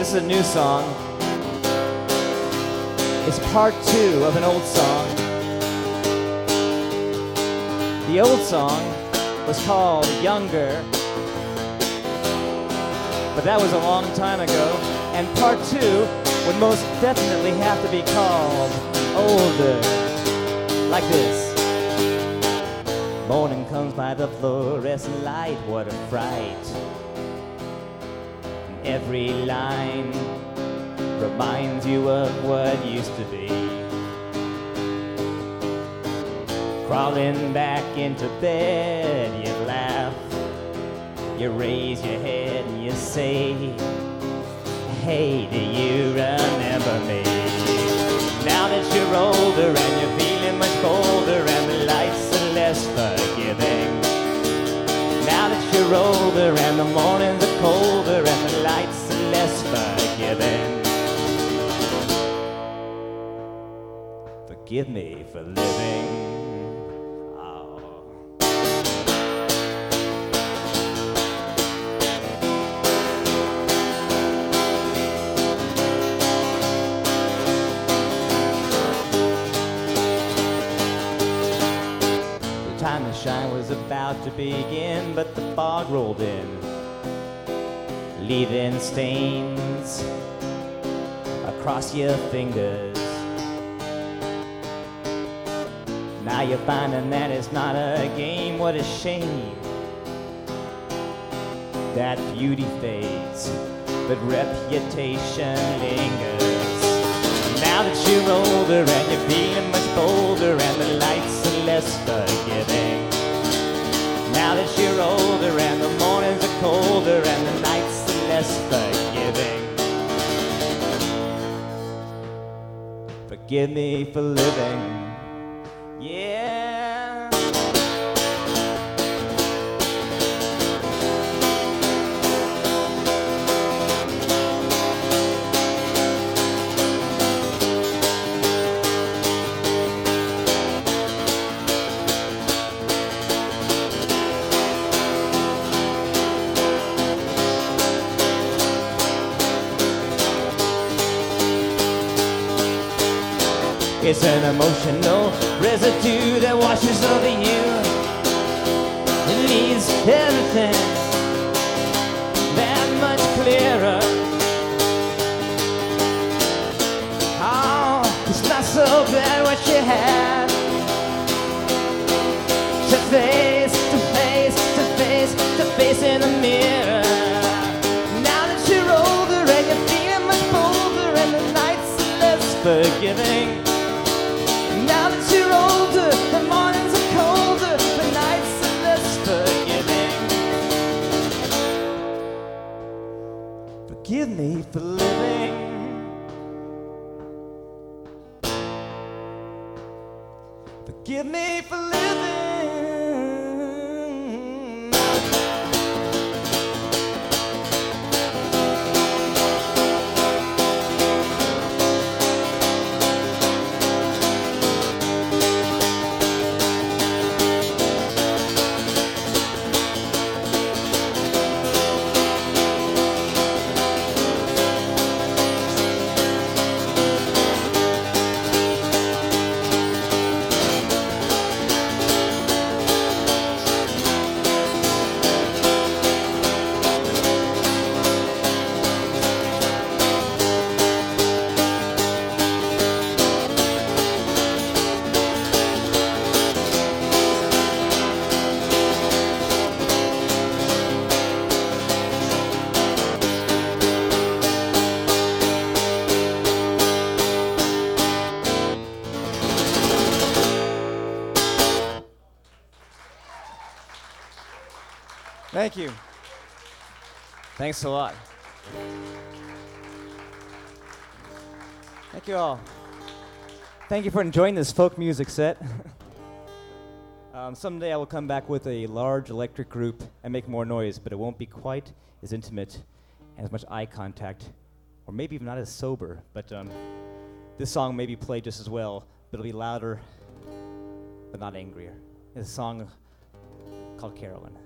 This is a new song. It's part 2 of an old song. The old song was called Younger, but that was a long time ago. And part 2 would most definitely have to be called Older, like this. Morning comes by the fluorescent light, what a fright. And every line reminds you of what used to be. Crawling back into bed, you laugh, you raise your head and you say, hey, do you remember me? Now that you're older and you're feeling much colder and the lights are less forgiving. Now that you're older and the mornings are colder and the lights are less forgiving. Forgive me for living. Time to shine was about to begin, but the fog rolled in, leaving stains across your fingers. Now you're finding that it's not a game. What a shame that beauty fades, but reputation lingers. Now that you're older and you're feeling much bolder and the lights are less forgiving. Now that you're older and the mornings are colder and the nights are less forgiving. Forgive me for living. Yeah. It's an emotional residue that washes over you. It leaves everything that much clearer. Oh, it's not so bad what you had. To face, to face, to face, to face in the mirror. Now that you're older and you're feeling much bolder and the nights are less forgiving. Now that you're older, the mornings are colder, the nights are less forgiving. Forgive me for living. Forgive me for living. Thank you. Thanks a lot. Thank you all. Thank you for enjoying this folk music set. Someday I will come back with a large electric group and make more noise, but it won't be quite as intimate and as much eye contact, or maybe even not as sober, but this song may be played just as well, but it'll be louder, but not angrier. It's a song called Carolyn.